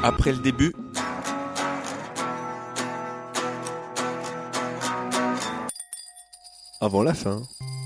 Après le début, avant la fin.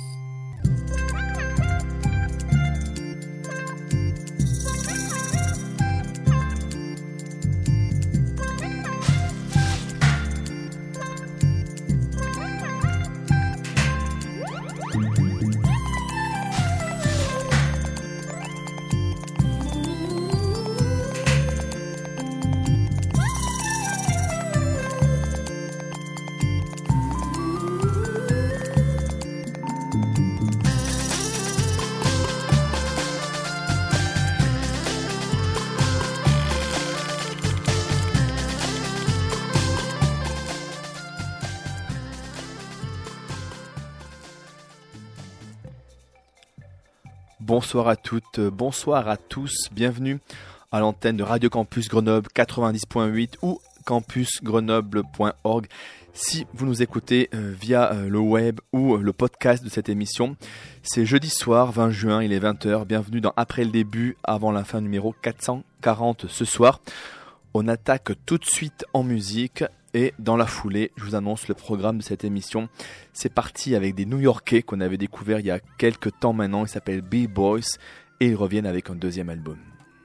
Bonsoir à toutes, bonsoir à tous, bienvenue à l'antenne de Radio Campus Grenoble 90.8 ou campusgrenoble.org si vous nous écoutez via le web ou le podcast de cette émission. C'est jeudi soir 20 juin, il est 20h, bienvenue dans Après le début, avant la fin numéro 440 ce soir. On attaque tout de suite en musique. Et dans la foulée, je vous annonce le programme de cette émission. C'est parti avec des New-Yorkais qu'on avait découverts il y a quelques temps maintenant. Ils s'appellent B-Boys et ils reviennent avec un deuxième album.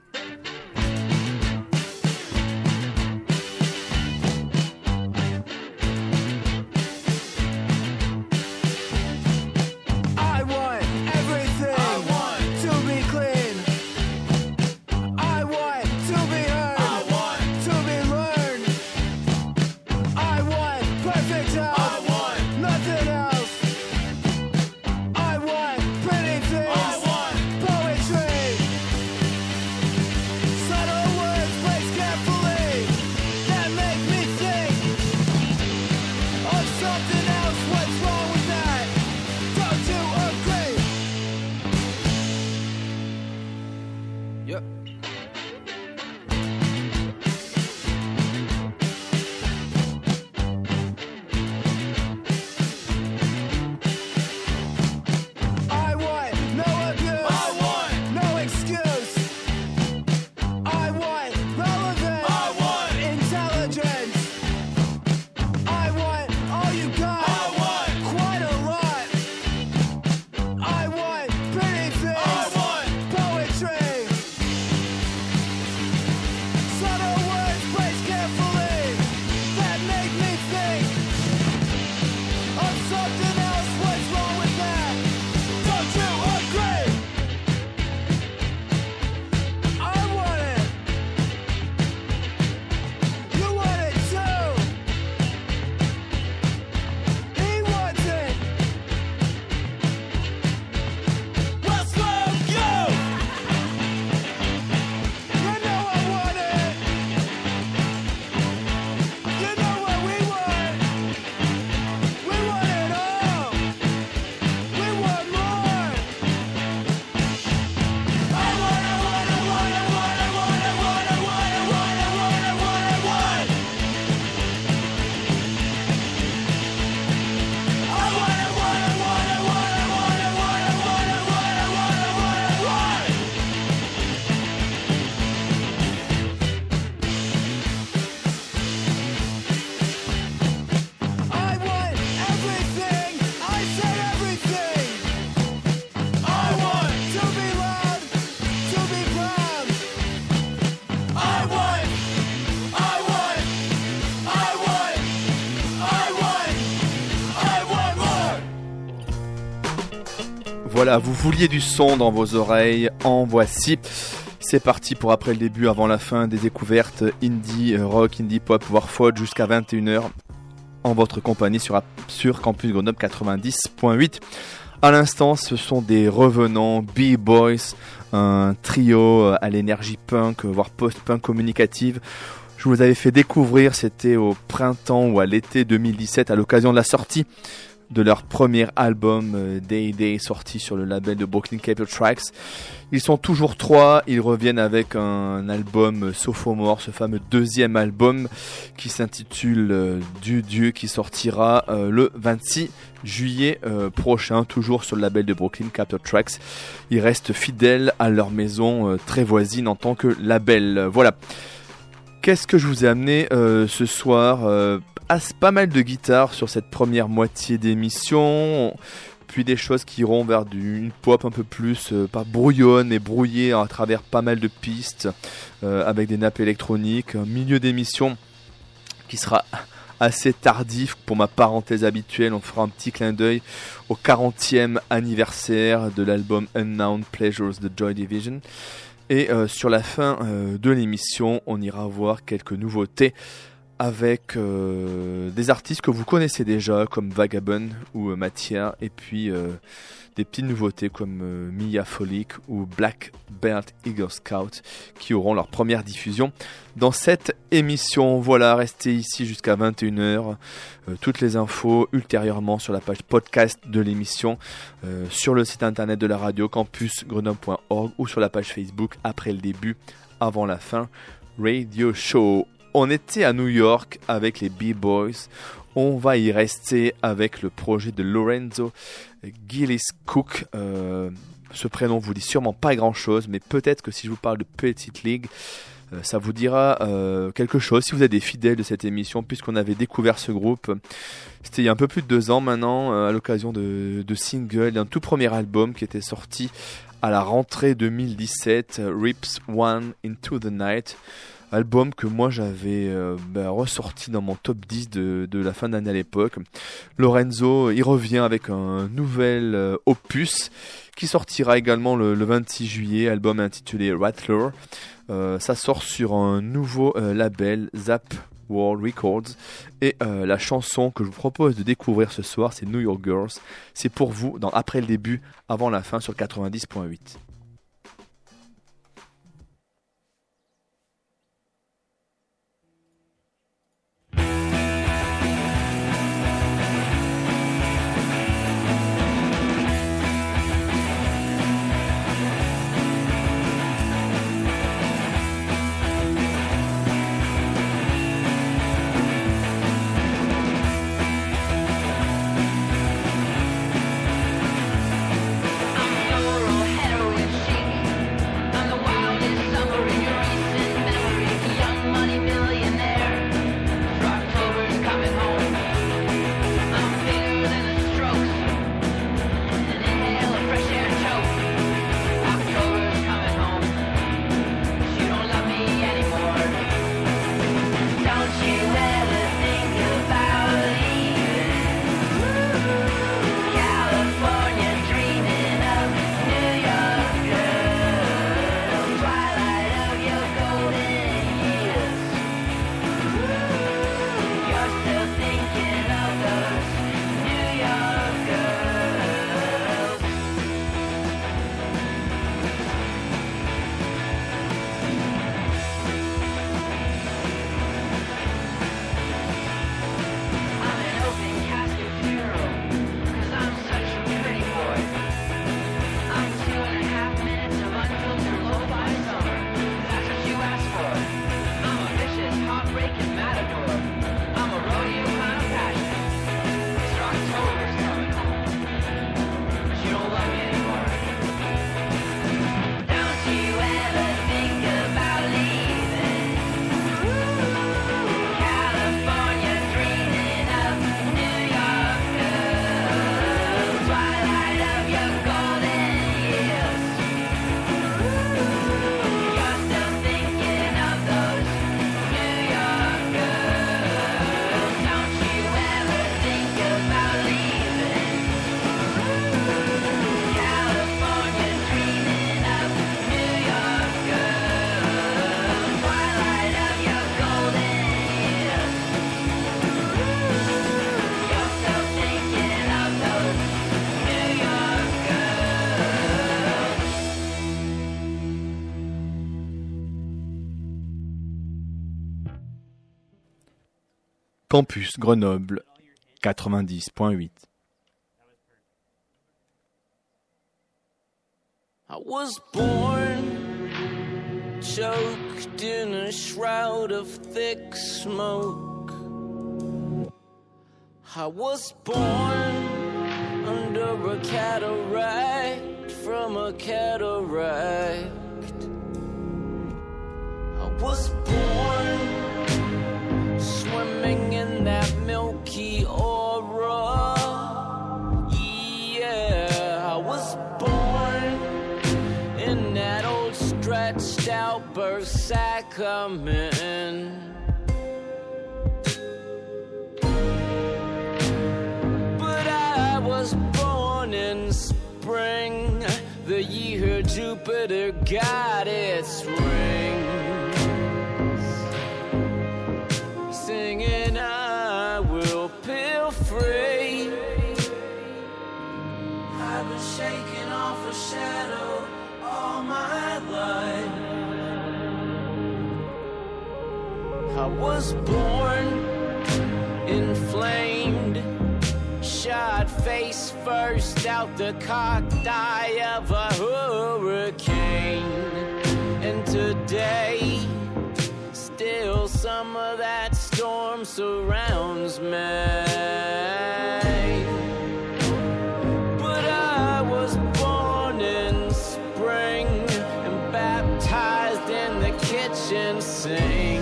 Voilà, vous vouliez du son dans vos oreilles, en voici. C'est parti pour après le début, avant la fin, des découvertes indie rock, indie pop, voire folk jusqu'à 21h en votre compagnie sur Campus Grenoble 90.8. À l'instant, ce sont des revenants, B-Boys, un trio à l'énergie punk, voire post-punk communicative. Je vous avais fait découvrir, c'était au printemps ou à l'été 2017, à l'occasion de la sortie de leur premier album Day Day, sorti sur le label de Brooklyn Capitol Tracks. Ils sont toujours trois, ils reviennent avec un album Sophomore, ce fameux deuxième album qui s'intitule Du Dieu, qui sortira le 26 juillet prochain, toujours sur le label de Brooklyn Capitol Tracks. Ils restent fidèles à leur maison très voisine en tant que label. Voilà. Qu'est-ce que je vous ai amené ce soir pas mal de guitare sur cette première moitié d'émission, puis des choses qui iront vers une pop un peu plus pas brouillonne et brouillée à travers pas mal de pistes avec des nappes électroniques, un milieu d'émission qui sera assez tardif pour ma parenthèse habituelle. On fera un petit clin d'œil au 40e anniversaire de l'album Unknown Pleasures de Joy Division. Et sur la fin de l'émission, on ira voir quelques nouveautés avec des artistes que vous connaissez déjà, comme Vagabond ou Mathia, et puis des petites nouveautés comme Mia Folic ou Black Belt Eagle Scout qui auront leur première diffusion dans cette émission. Voilà, restez ici jusqu'à 21h. Toutes les infos ultérieurement sur la page podcast de l'émission, sur le site internet de la radio campusgrenoble.org ou sur la page Facebook après le début, avant la fin, Radio Show. On était à New York avec les B-Boys. On va y rester avec le projet de Lorenzo Gillis Cook. Ce prénom vous dit sûrement pas grand-chose, mais peut-être que si je vous parle de Petite League, ça vous dira quelque chose. Si vous êtes des fidèles de cette émission, puisqu'on avait découvert ce groupe, c'était il y a un peu plus de 2 ans maintenant, à l'occasion de singles, d'un tout premier album qui était sorti à la rentrée 2017, Rips One Into the Night. Album que moi j'avais ressorti dans mon top 10 de la fin d'année à l'époque. Lorenzo, il revient avec un nouvel opus qui sortira également le 26 juillet, album intitulé Rattler. Ça sort sur un nouveau label, Zap World Records. Et la chanson que je vous propose de découvrir ce soir, c'est New York Girls. C'est pour vous, dans Après le début, avant la fin sur 90.8. Campus Grenoble 90.8. I was born choked in a shroud of thick smoke. I was born under a cataract from a cataract. I was born coming. But I was born in spring, the year Jupiter got its rings, singing I will feel free. I've been shaking off a shadow all my life. I was born inflamed, shot face first out the cocked eye of a hurricane. And today, still some of that storm surrounds me. But I was born in spring and baptized in the kitchen sink.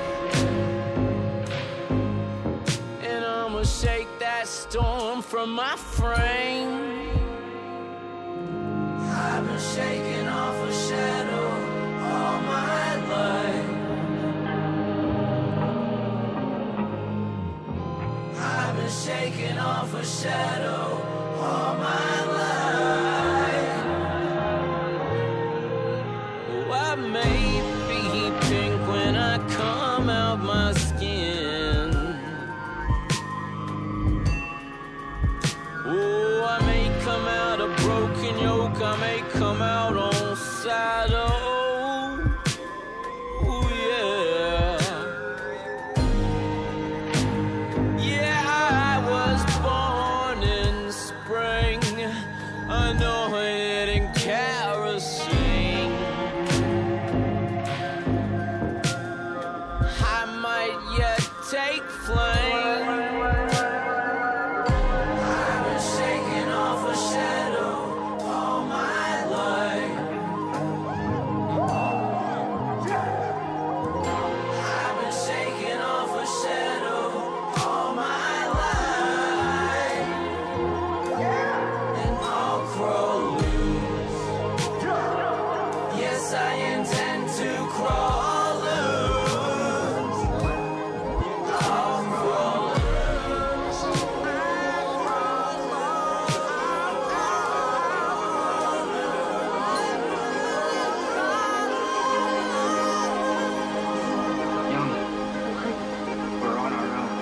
And I'ma shake that storm from my frame. I've been shaking off a shadow all my life. I've been shaking off a shadow all my life. Oh, I may be pink when I come out my skin. Oh, I may come out a broken yoke, I may come out on saddle. Oh, yeah. Yeah, I was born in spring, anointed in kerosene. I might yet take flame. I've been shaking off a shadow all my life. I've been shaking off a shadow all my life. And I'll crawl loose. Yes, I intend to crawl loose. I'll crawl loose. Young, we're on our own.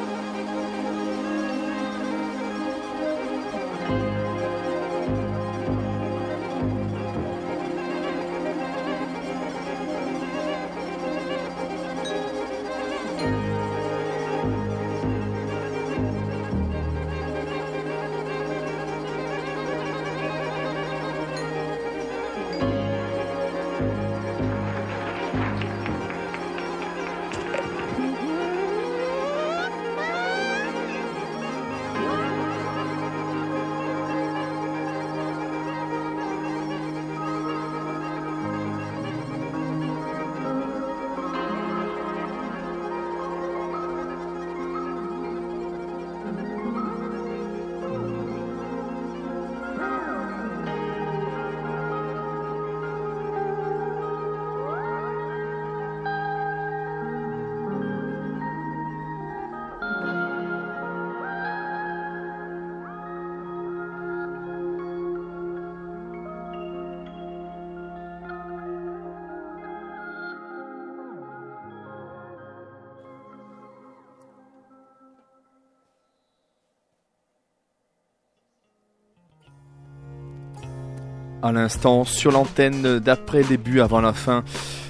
À l'instant, sur l'antenne d'après le début, avant la fin,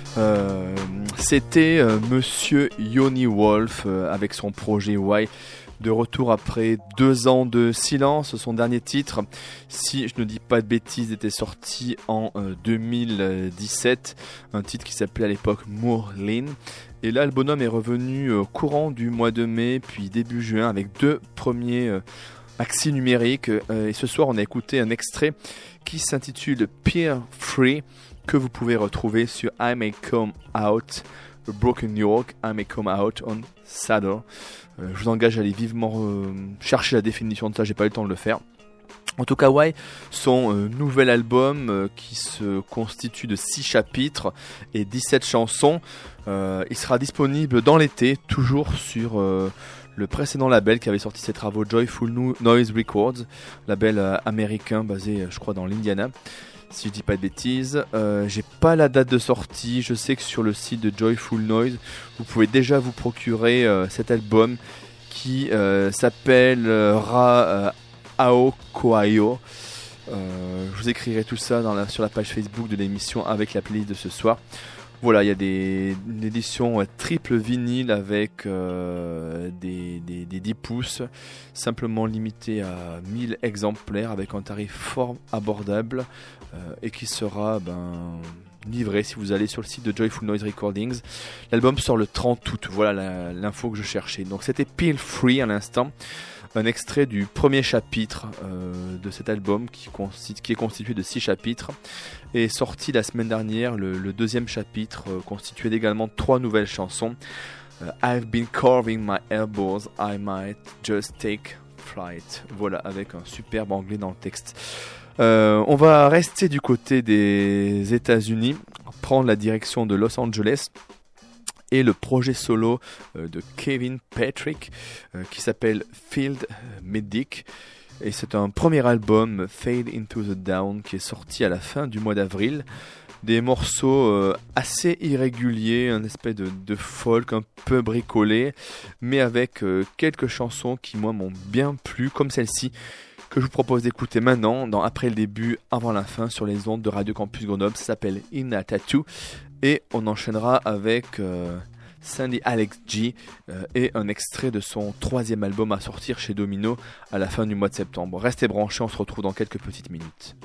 c'était Monsieur Yoni Wolf avec son projet Why, de retour après 2 ans de silence. Son dernier titre, si je ne dis pas de bêtises, était sorti en 2017, un titre qui s'appelait à l'époque Moorlin. Et là, le bonhomme est revenu courant du mois de mai, puis début juin, avec 2 premiers maxi numériques. Et ce soir, on a écouté un extrait qui s'intitule Peer Free, que vous pouvez retrouver sur I May Come Out, Broken New York, I May Come Out on Saddle. Je vous engage à aller vivement chercher la définition de ça, j'ai pas eu le temps de le faire. En tout cas, Why, son nouvel album qui se constitue de 6 chapitres et 17 chansons, il sera disponible dans l'été, toujours sur le précédent label qui avait sorti ses travaux, Joyful Noise Records, label américain basé, je crois, dans l'Indiana, si je dis pas de bêtises. J'ai pas la date de sortie, je sais que sur le site de Joyful Noise, vous pouvez déjà vous procurer cet album qui s'appelle Aokoayo. Je vous écrirai tout ça sur la page Facebook de l'émission avec la playlist de ce soir. Voilà, il y a une édition triple vinyle avec des 10 pouces, simplement limitée à 1000 exemplaires avec un tarif fort abordable et qui sera livré si vous allez sur le site de Joyful Noise Recordings. L'album sort le 30 août, voilà l'info que je cherchais. Donc c'était Peel Free à l'instant. Un extrait du premier chapitre de cet album qui est constitué de 6 chapitres est sorti la semaine dernière, le deuxième chapitre constitué également de 3 nouvelles chansons. I've been carving my elbows, I might just take flight. Voilà, avec un superbe anglais dans le texte. On va rester du côté des États-Unis, prendre la direction de Los Angeles. Et le projet solo de Kevin Patrick qui s'appelle Field Medic. Et c'est un premier album, Fade into the Down, qui est sorti à la fin du mois d'avril. Des morceaux assez irréguliers, un espèce de folk un peu bricolé, mais avec quelques chansons qui moi m'ont bien plu, comme celle-ci, que je vous propose d'écouter maintenant, dans Après le début, avant la fin, sur les ondes de Radio Campus Grenoble. Ça s'appelle In a Tattoo. Et on enchaînera avec Sandy Alex G et un extrait de son 3e album à sortir chez Domino à la fin du mois de septembre. Restez branchés, on se retrouve dans quelques petites minutes.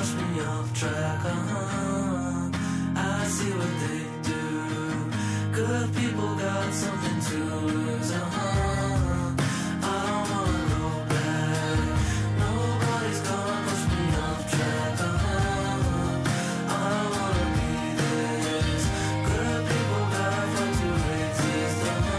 push me off track. I see what they do. Good people got something to lose. I don't wanna go back. Nobody's gonna push me off track. I don't wanna be this. Good people gotta fight to resist.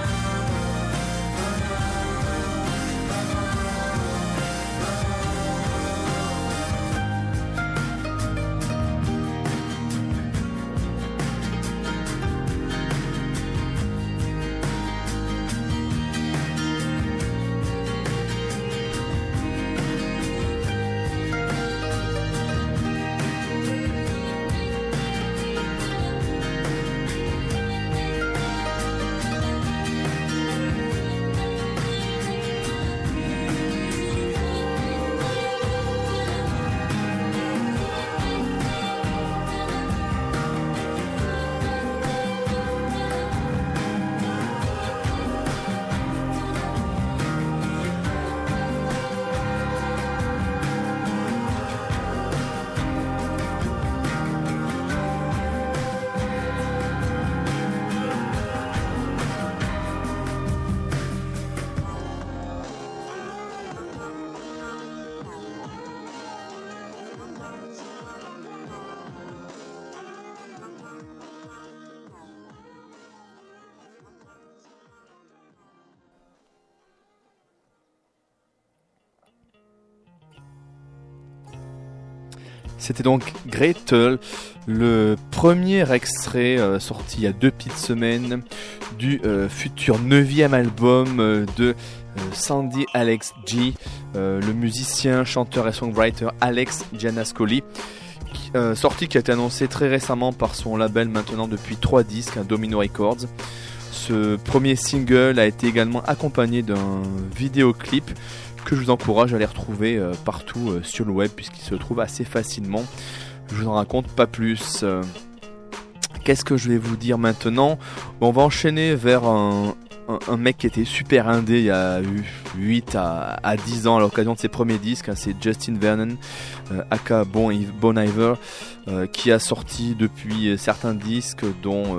C'était donc Gretel, le premier extrait sorti il y a 2 petites semaines du futur 9e album de Sandy Alex G, le musicien, chanteur et songwriter Alex Giannascoli, sorti qui a été annoncé très récemment par son label maintenant depuis 3 disques, Domino Records. Ce premier single a été également accompagné d'un vidéoclip que je vous encourage à aller retrouver partout sur le web puisqu'il se trouve assez facilement. Je vous en raconte pas plus. Qu'est-ce que je vais vous dire maintenant ? On va enchaîner vers un mec qui était super indé il y a 8 à 10 ans à l'occasion de ses premiers disques. C'est Justin Vernon, aka Bon Iver, qui a sorti depuis certains disques dont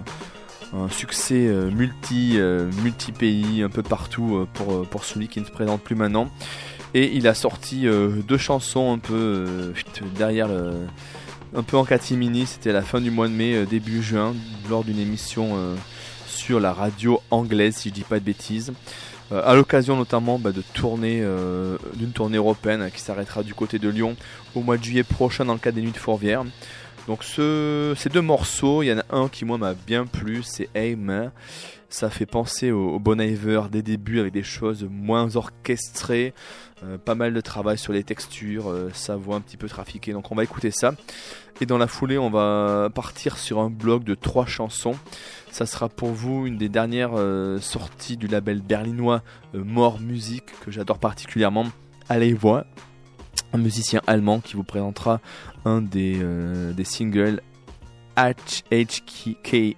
un succès multi-pays un peu partout pour celui qui ne se présente plus maintenant. Et il a sorti 2 chansons un peu derrière un peu en catimini. C'était à la fin du mois de mai, début juin, lors d'une émission sur la radio anglaise, si je dis pas de bêtises, à l'occasion notamment de tournée d'une tournée européenne qui s'arrêtera du côté de Lyon au mois de juillet prochain dans le cadre des Nuits de Fourvière. Donc ces 2 morceaux, il y en a un qui moi m'a bien plu, c'est Aim. Ça fait penser au Bon Iver des débuts avec des choses moins orchestrées, pas mal de travail sur les textures, sa voix un petit peu trafiquée. Donc on va écouter ça. Et dans la foulée, on va partir sur un bloc de 3 chansons. Ça sera pour vous une des dernières sorties du label berlinois More Music, que j'adore particulièrement. Allez voir, un musicien allemand qui vous présentera un des singles HHKA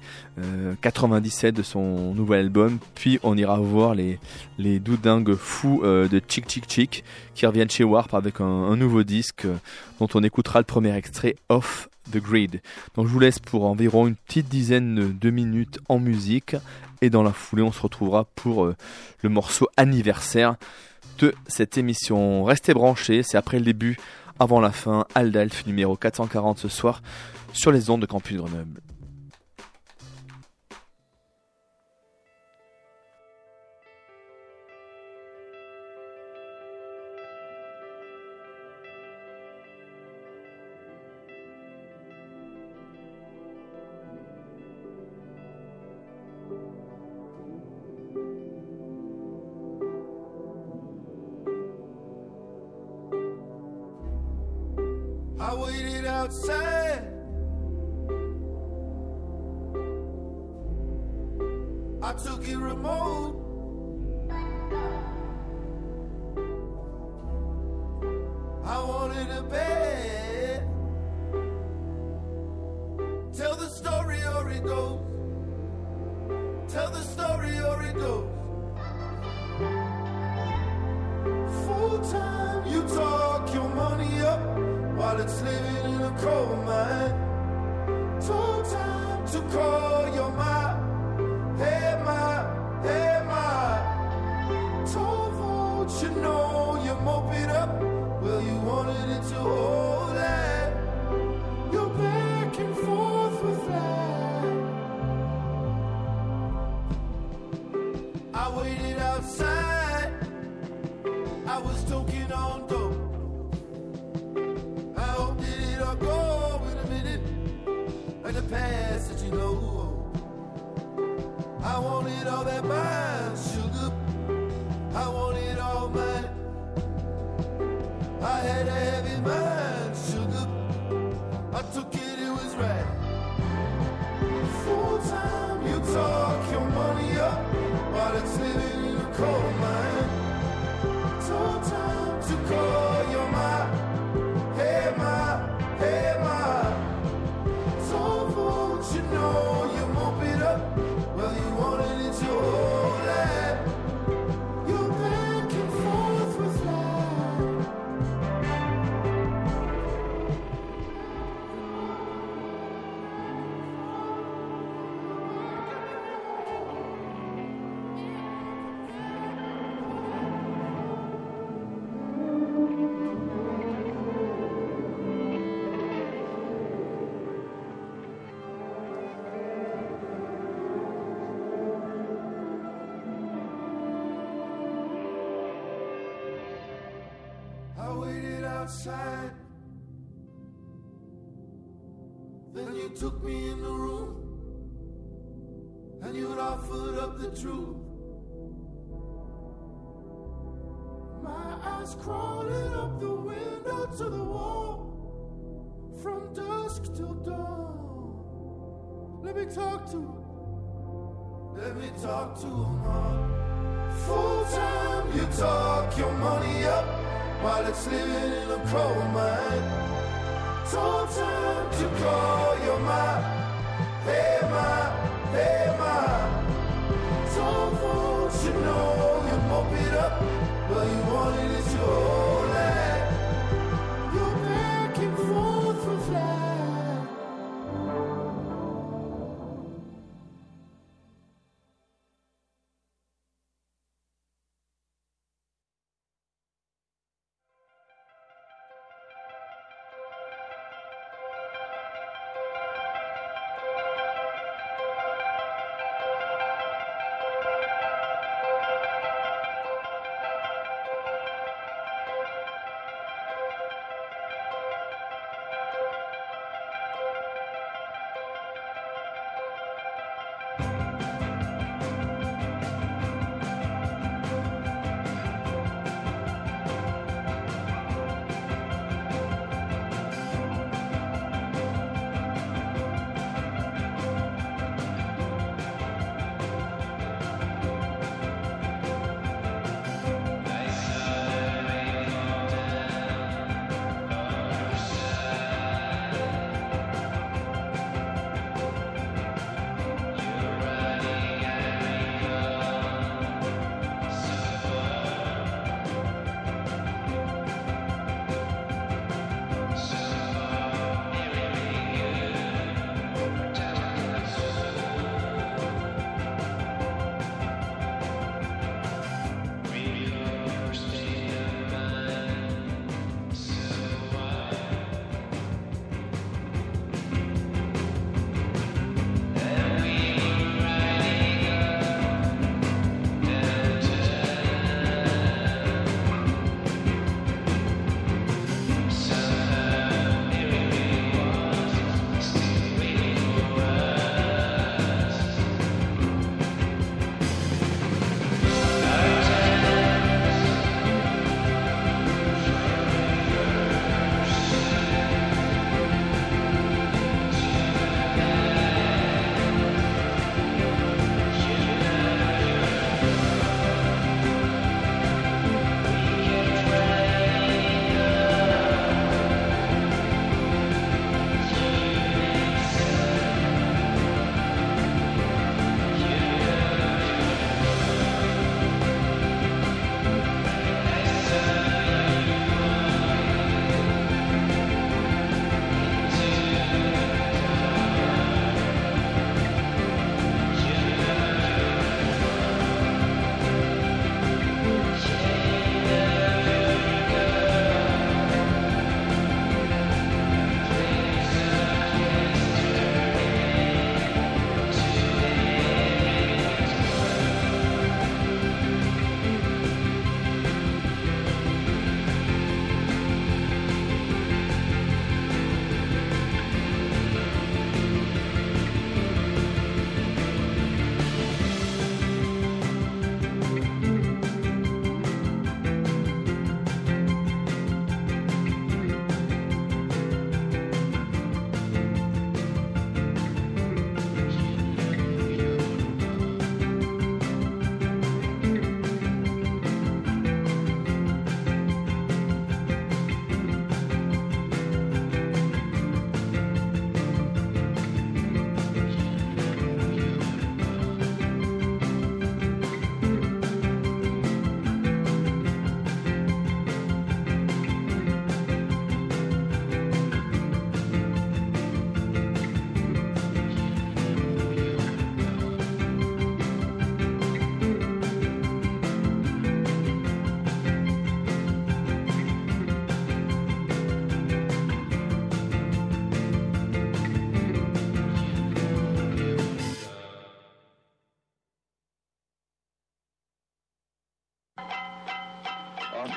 97 de son nouvel album. Puis on ira voir les doudingues fous de Chick Chick Chick qui reviennent chez Warp avec un nouveau disque dont on écoutera le premier extrait, Off the Grid. Donc je vous laisse pour environ une petite dizaine de minutes en musique et dans la foulée on se retrouvera pour le morceau anniversaire de cette émission. Restez branchés, c'est après le début, avant la fin, Aldalf numéro 440 ce soir sur les ondes de Campus Grenoble. I waited outside. I took it remote. I wanted a bed. Tell the story or it goes. Tell the story or it goes. Full time, you talk your money up. while it's living in a coal mine. Took time to call your ma. Hey ma, hey ma. Told folks you know you mope it up. Well, you wanted it to hold that. You're back and forth with that. I waited outside. I was toking on dope. I hope that it'll go in a minute. Like the past that you know. I wanted all that mine, sugar. I wanted all mine. I had a heavy mind, sugar. I took it, it was right. Full time, you talk your money up while it's living in a coal mine. Took time to call your ma. Hey ma, hey ma. Told folks you know you mope it up. Well, you wanted it to hold that. You're back and forth with that. I waited outside. Then you took me in the room. And you'd offered up the truth. My eyes crawling up the window to the wall. From dusk till dawn. Let me talk to him. Let me talk to him all. Full time you talk your money up while it's living in a coal mine. Told time to call your ma. Hey ma, hey ma. Told folks you know you mope it up. Well, you wanted it to hold that. You're back and forth with that.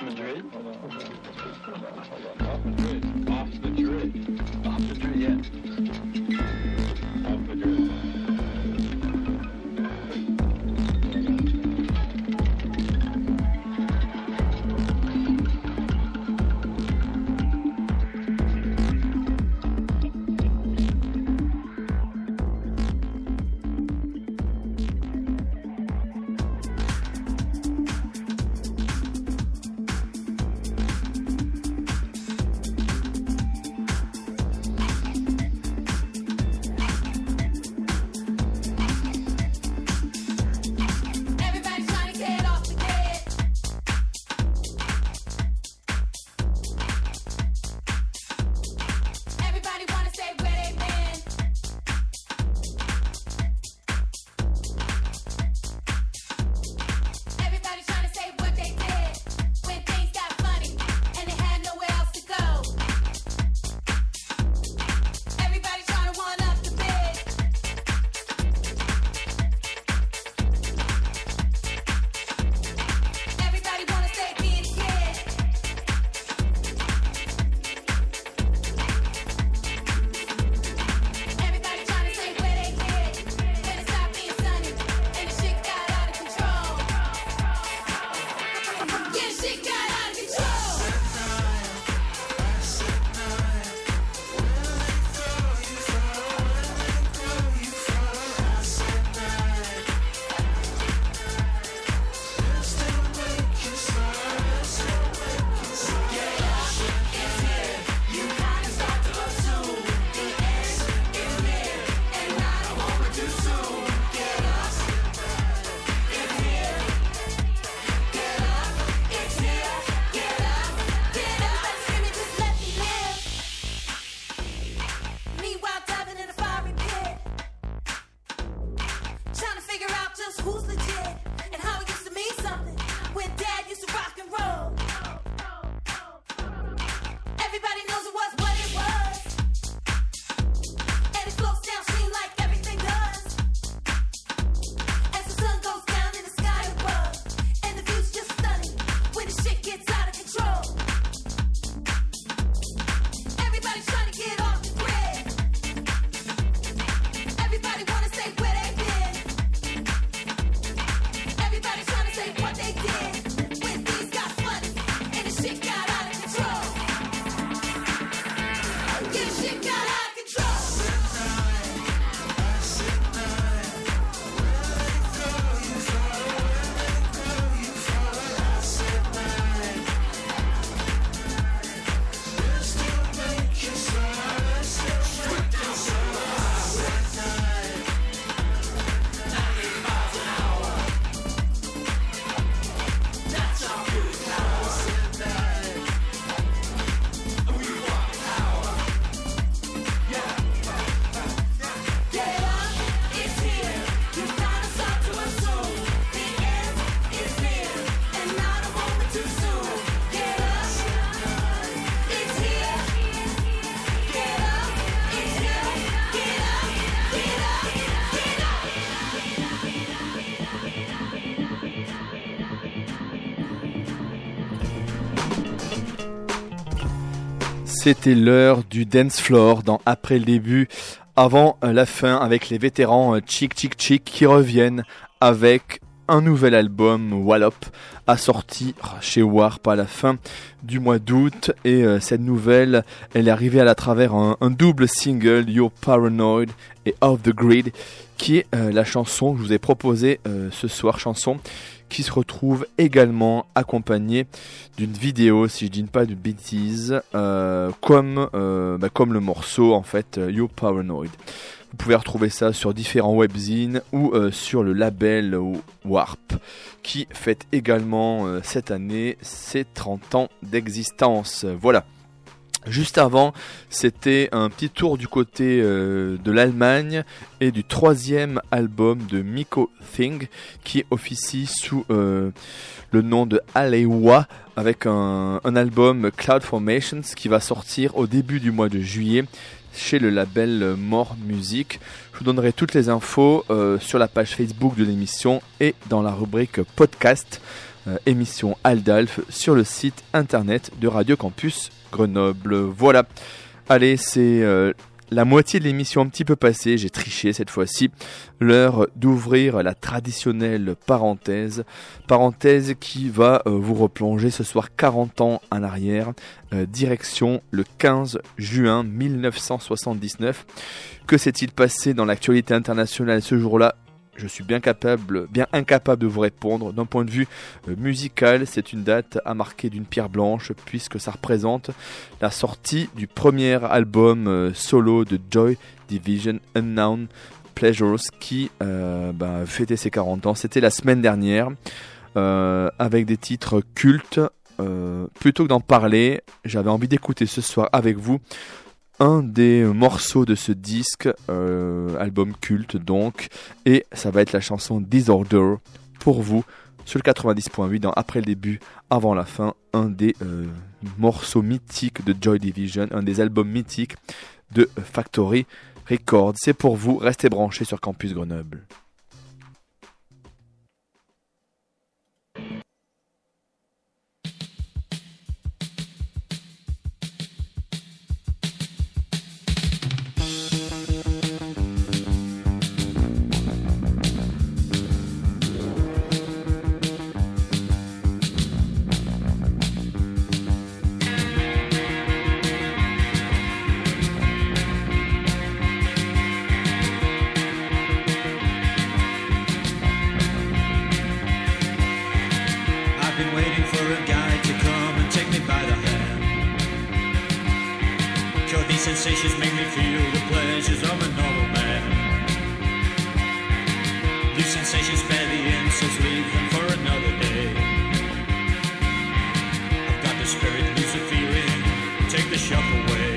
Madrid? Off Madrid. Off Madrid. Off Madrid, yeah. Off Madrid. Everybody trying to get off the grid. Everybody wanna say where they've been. Everybody trying to say what they did when things got funny and they had nowhere else to go. Everybody trying to one up the bid. Everybody wanna say be it again. Everybody trying to say where they did when it stopped being sunny and the shit got out of control. Yeah, shit got out of control. Meanwhile, diving in a fiery pit, trying to figure out just who's legit and how it used to mean something when Dad used to rock and roll. Everybody knows it was what it was, and it floats downstream like everything does. As the sun goes down in the sky above, and the view's just stunning when the shit gets out of control. Everybody's trying to get off the grid. Everybody wanna say where they've been. Everybody's trying to say what they did when things got funny and the shit got out of control. Yeah, shit got out of control. Get up, it's here. You gotta start to assume the end is near, and not a moment too soon. Get up, it's here. Get up, it's here. Get up, get up, get up. C'était l'heure du dance floor dans Après le début, avant la fin avec les vétérans Chick Chick Chick qui reviennent avec un nouvel album Wallop assorti chez Warp à la fin du mois d'août et cette nouvelle elle est arrivée à travers un double single You're Paranoid et Off the Grid qui est la chanson que je vous ai proposée ce soir, chanson qui se retrouve également accompagnée d'une vidéo, si je dis pas de bêtises, comme le morceau en fait You're Paranoid. Vous pouvez retrouver ça sur différents webzines ou sur le label Warp qui fête également cette année ses 30 ans d'existence. Voilà. Juste avant, c'était un petit tour du côté de l'Allemagne et du troisième album de Miko Thing qui officie sous le nom de Alewa avec un album Cloud Formations qui va sortir au début du mois de juillet chez le label More Music. Je vous donnerai toutes les infos sur la page Facebook de l'émission et dans la rubrique podcast émission Aldalf sur le site internet de Radio Campus Grenoble. Voilà, allez, c'est la moitié de l'émission un petit peu passée, j'ai triché cette fois-ci. L'heure d'ouvrir la traditionnelle parenthèse qui va vous replonger ce soir 40 ans en arrière, direction le 15 juin 1979. Que s'est-il passé dans l'actualité internationale ce jour-là ? Je suis bien incapable de vous répondre. D'un point de vue musical, c'est une date à marquer d'une pierre blanche puisque ça représente la sortie du premier album solo de Joy Division, Unknown Pleasures, qui fêtait ses 40 ans. C'était la semaine dernière avec des titres cultes. Plutôt que d'en parler, j'avais envie d'écouter ce soir avec vous un des morceaux de ce disque, album culte donc, et ça va être la chanson Disorder pour vous sur le 90.8 dans Après le début, avant la fin, un des morceaux mythiques de Joy Division, un des albums mythiques de Factory Records. C'est pour vous, restez branchés sur Campus Grenoble. Sensations make me feel the pleasures of a normal man. These sensations spare the insults, leave them for another day. I've got the spirit, lose the feeling, take the shock away.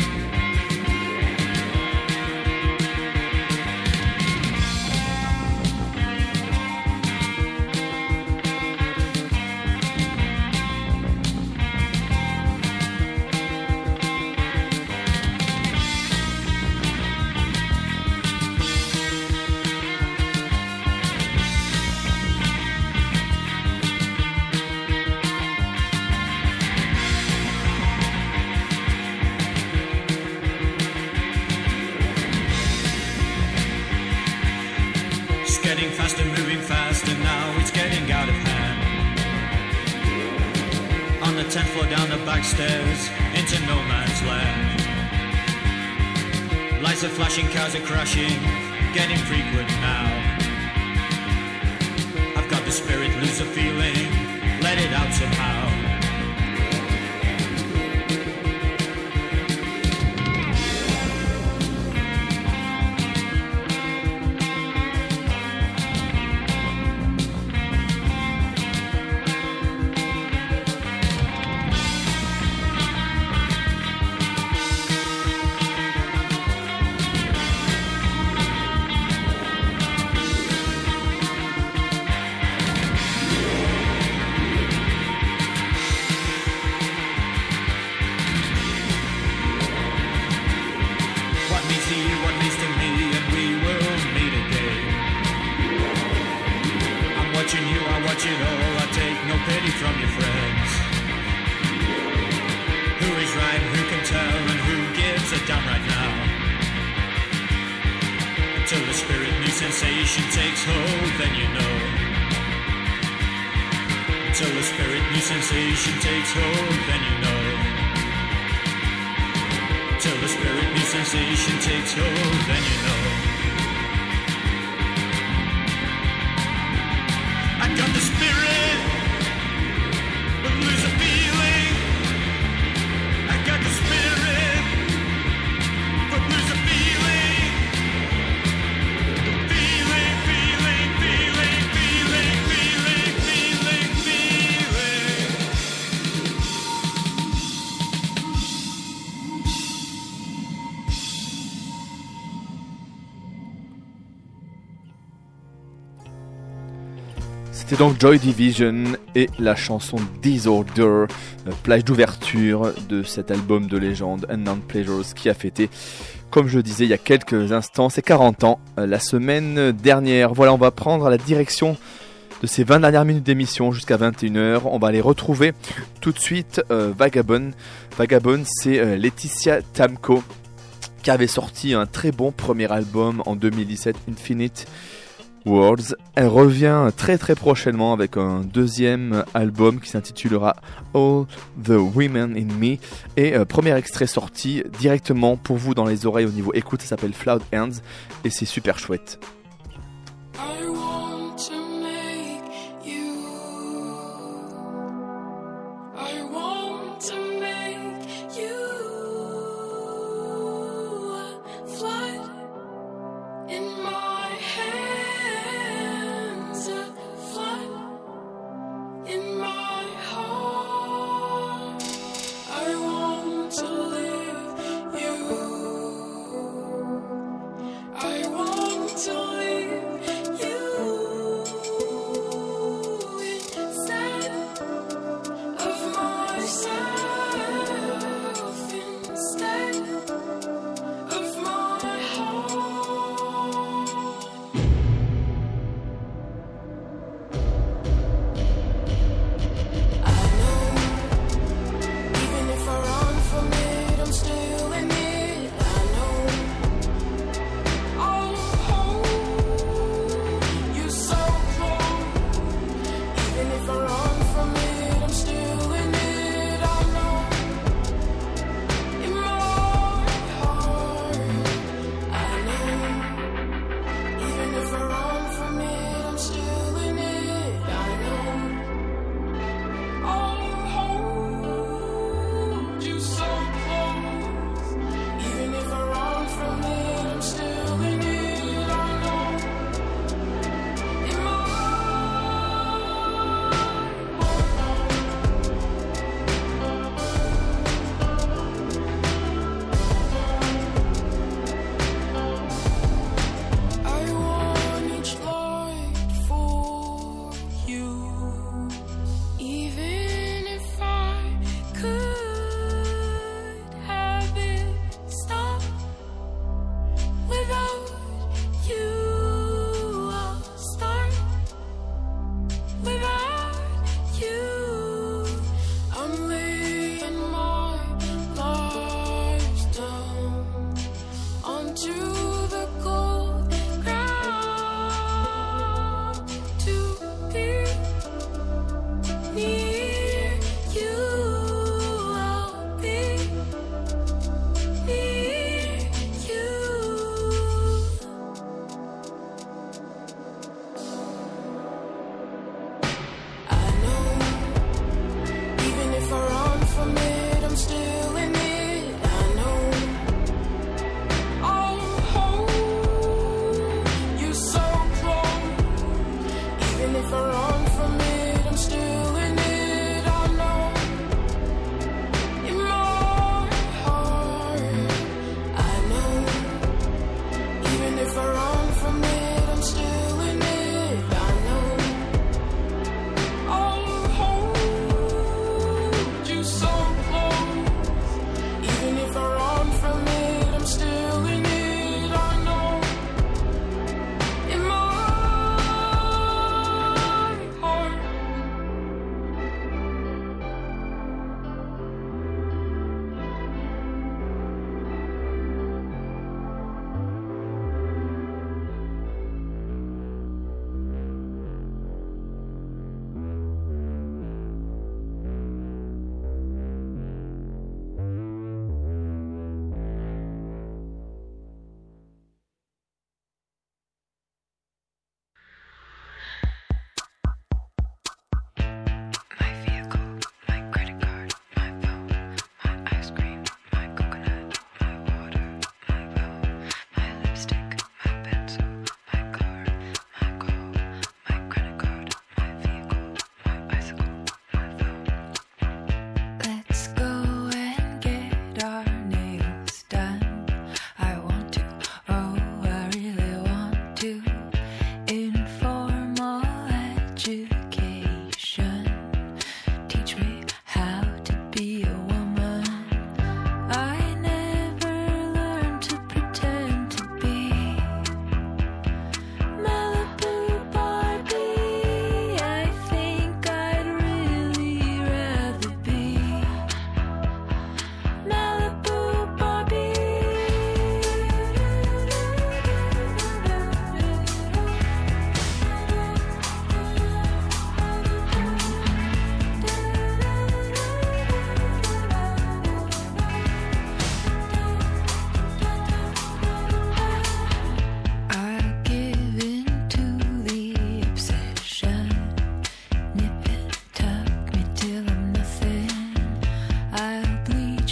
Stairs into no man's land. Lights are flashing, cars are crashing, getting frequent now. I've got the spirit, lose the feeling, let it out somehow. C'est donc Joy Division et la chanson Disorder, plage d'ouverture de cet album de légende Unknown Pleasures qui a fêté, comme je le disais il y a quelques instants, ses 40 ans la semaine dernière. Voilà, on va prendre la direction de ces 20 dernières minutes d'émission jusqu'à 21h. On va les retrouver tout de suite. Vagabond. Vagabond, c'est Laetitia Tamko qui avait sorti un très bon premier album en 2017, Infinite Worlds. Elle revient très très prochainement avec un deuxième album qui s'intitulera All the Women in Me, et premier extrait sorti directement pour vous dans les oreilles au niveau écoute, ça s'appelle Floud Hands et c'est super chouette. I want to make you. I want to make you flood in my hands, flood in my heart. I want to live you. I want to leave you.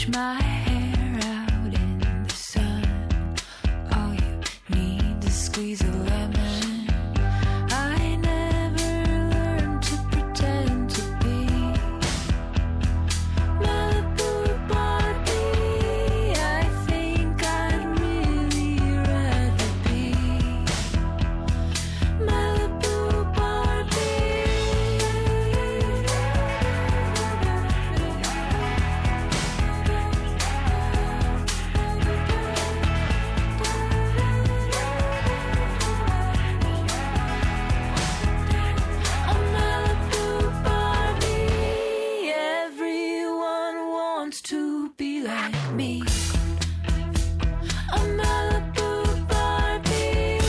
my hair out in the sun. All you need to squeeze a lemon. I never learned to pretend to be Malibu Barbie. I think I'd really rather be Malibu Barbie. A Malibu Barbie. Everyone wants to be like me. A Malibu Barbie.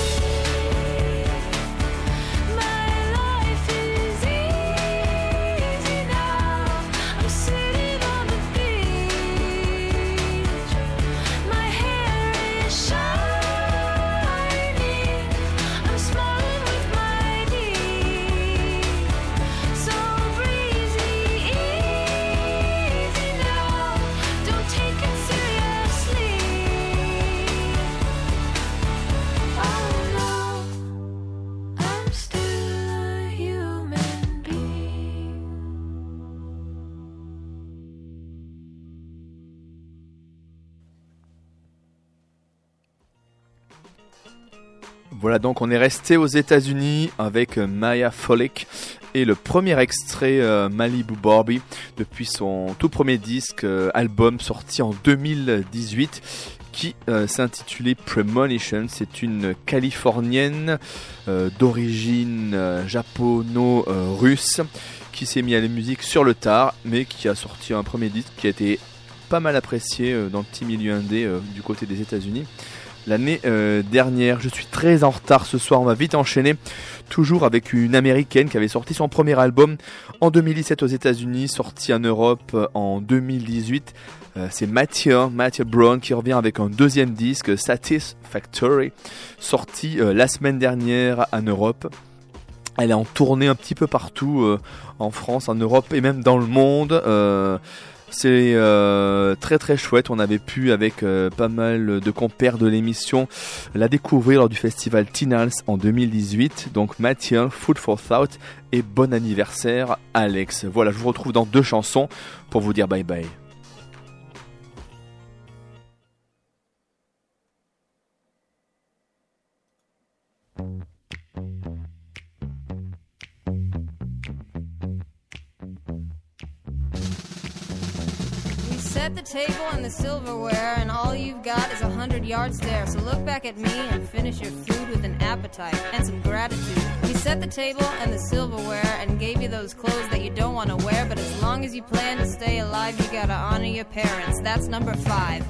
My life is easy now. I'm sitting on the beach. My hair is shiny. I'm smiling with my knees. So breezy, easy now. Don't take it seriously. Oh no, I'm still a human being. Voilà, donc on est resté aux États-Unis avec Maya Folick et le premier extrait Malibu Barbie depuis son tout premier disque, album sorti en 2018 qui s'intitulait Premonition. C'est une Californienne d'origine japono-russe qui s'est mise à la musique sur le tard, mais qui a sorti un premier disque qui a été pas mal apprécié dans le petit milieu indé du côté des États-Unis l'année dernière. Je suis très en retard ce soir, on va vite enchaîner, toujours avec une américaine qui avait sorti son premier album en 2017 aux États-Unis, sorti en Europe en 2018. C'est Mathieu Brown qui revient avec un deuxième disque, Satisfactory, sorti la semaine dernière en Europe. Elle est en tournée un petit peu partout en France, en Europe et même dans le monde. C'est très très chouette. On avait pu, avec pas mal de compères de l'émission, la découvrir lors du festival Tinals en 2018. Donc Mathieu, Food for Thought, et bon anniversaire Alex. Voilà, je vous retrouve dans 2 chansons pour vous dire bye bye. Set the table and the silverware, and all you've got is 100-yard stare. So look back at me and finish your food with an appetite and some gratitude. We set the table and the silverware and gave you those clothes that you don't want to wear, but as long as you plan to stay alive, you gotta honor your parents. That's number 5.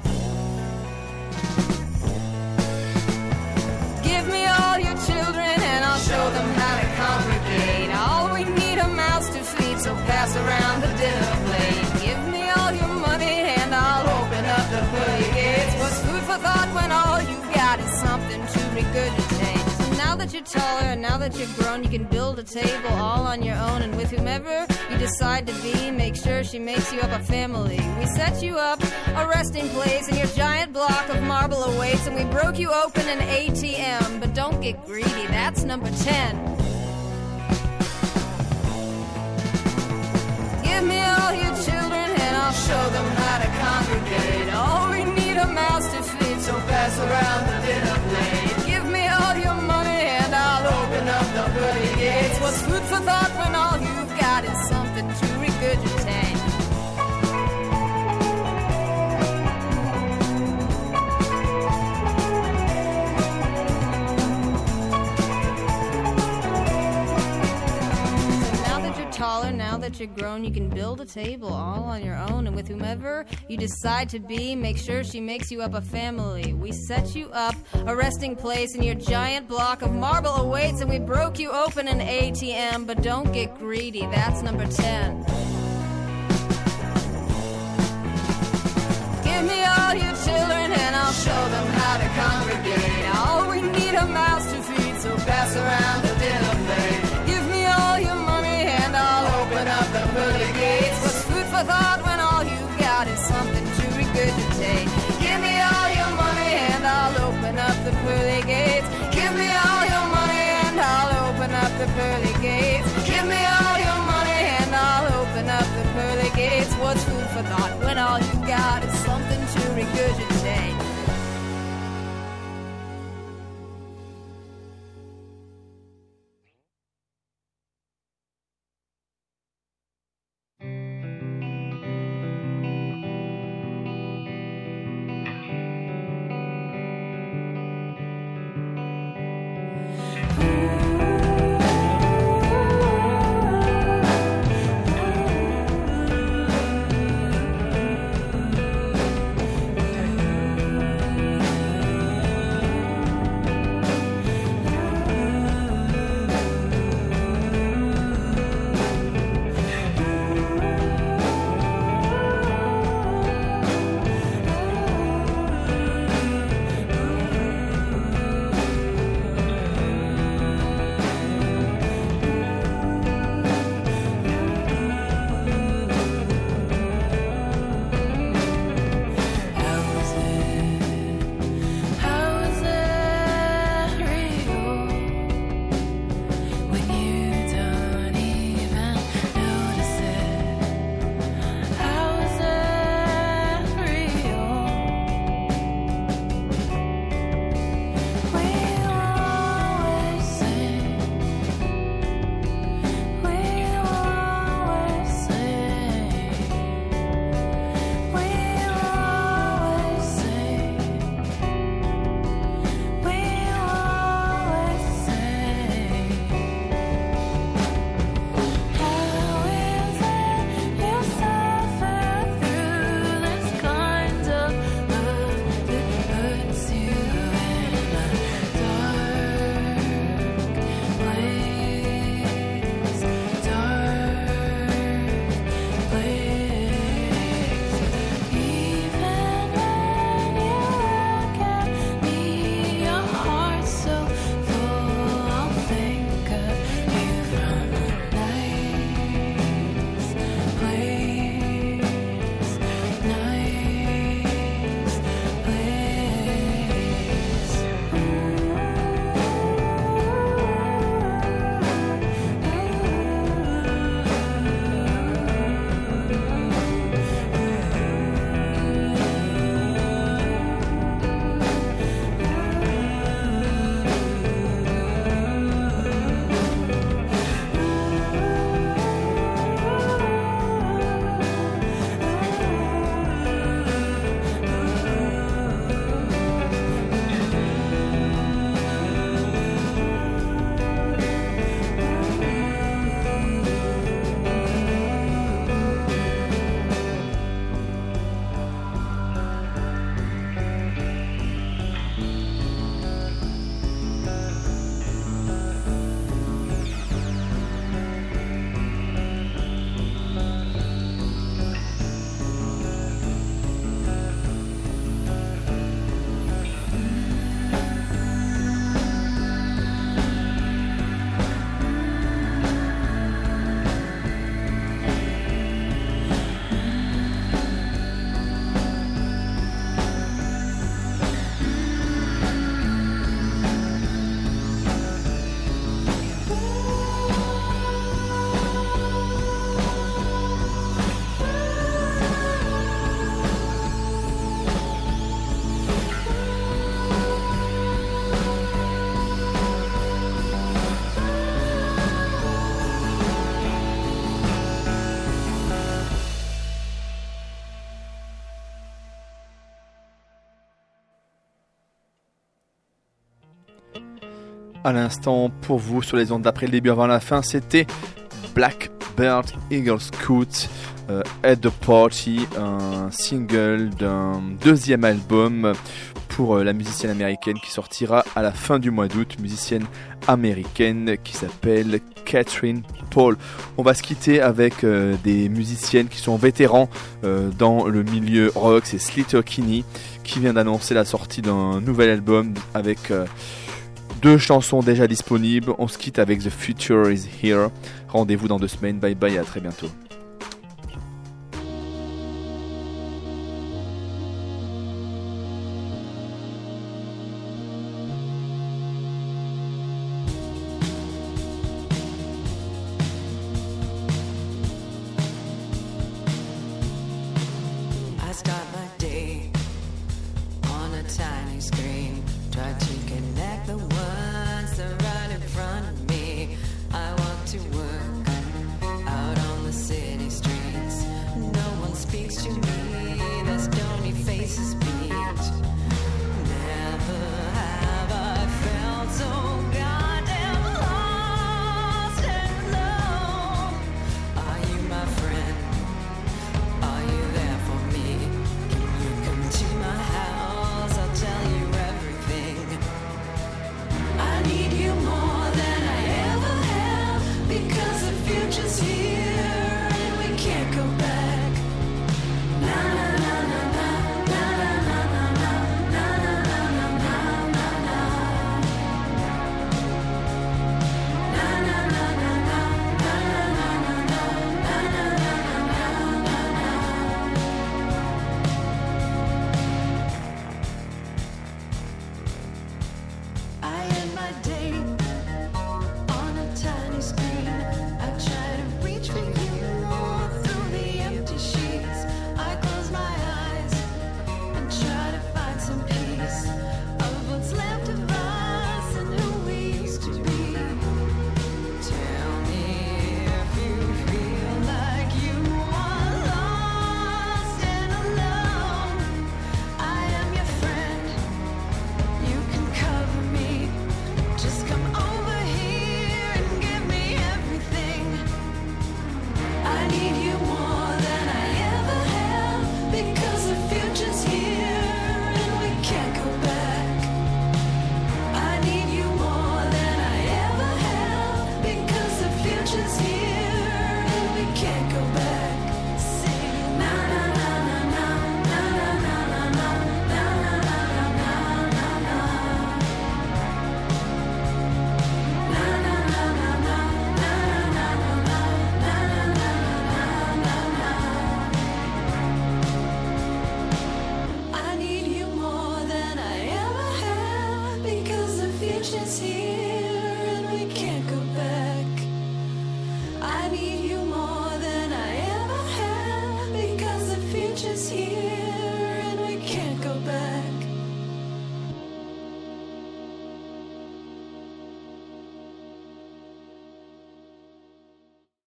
Give me all your children and I'll show them how to congregate. All we need a mouths to feed, so pass around the dinner plate. Give me all your money and I'll open up the pearly gates. What's food for thought when all you've got is something to regurgitate? So now that you're taller and now that you're grown, you can build a table all on your own, and with whomever you decide to be, make sure she makes you up a family. We set you up a resting place and your giant block of marble awaits, and we broke you open an ATM, but don't get greedy, that's number 10. Give me all your children and I'll show them how to congregate. All we need are mouths to feed, so pass around the dinner plate. Give me all your money and I'll open up the pearly gates. What's food for thought when all you've got is something to regurgitate? Taller, now that you're grown, you can build a table all on your own, and with whomever you decide to be, make sure she makes you up a family. We set you up a resting place and your giant block of marble awaits, and we broke you open an ATM, but don't get greedy, that's number 10. Give me all your children and I'll show them how to congregate. All we need are mouths to feed, so pass around the dinner plate. Give me all your money and I'll open up the pearly gates. What's food for thought when all you've got is something to regret? À l'instant, pour vous, sur les ondes d'après le début avant la fin, c'était Blackbird Eagle Scout, At the Party, un single d'un deuxième album pour la musicienne américaine qui sortira à la fin du mois d'août, musicienne américaine qui s'appelle Catherine Paul. On va se quitter avec des musiciennes qui sont vétérans dans le milieu rock, c'est Sleater-Kinney qui vient d'annoncer la sortie d'un nouvel album avec 2 chansons déjà disponibles. On se quitte avec The Future Is Here. Rendez-vous dans 2 semaines. Bye bye et à très bientôt. I start my day on a tiny screen. Try to